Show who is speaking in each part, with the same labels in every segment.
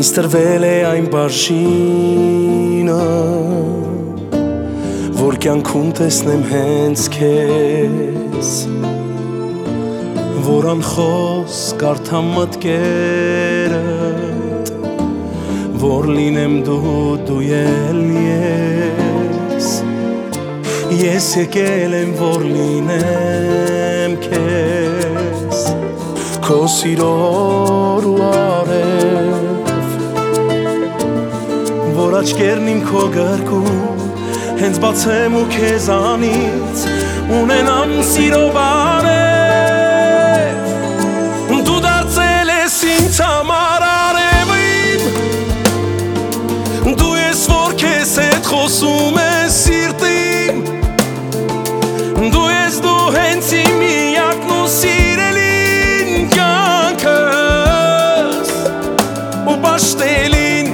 Speaker 1: ինձ տրվել է այն բաժինը, որ կյանքում տեսնեմ հենց քեզ, որ անխոս կարդամ մտքերդ, որ լինեմ դու էլ ես, ես եկել եմ, որ լինեմ քեզ, քո սիրոր ու արև, որ աչքերն իմ քո գրկում հենց բացեմ ու քեզանից ունենամ սիրո բարև, դու դարձել ես ինձ համար արևը իմ, դու ես որ քեզ հետ խոսում ես սիրտին, դու ես դու հենց իմ միակն ու սիրելին կյանքս ու պաշտելին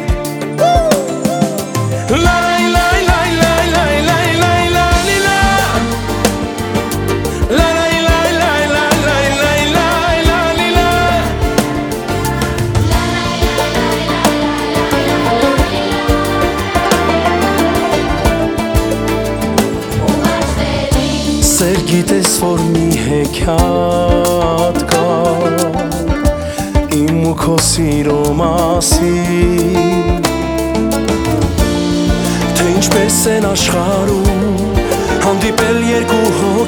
Speaker 1: Սեր գիտես, որ մի հեքիաթ կա իմ ու քո սիրո մասին, թե ինչպես են աշխարհում հանդիպել երկու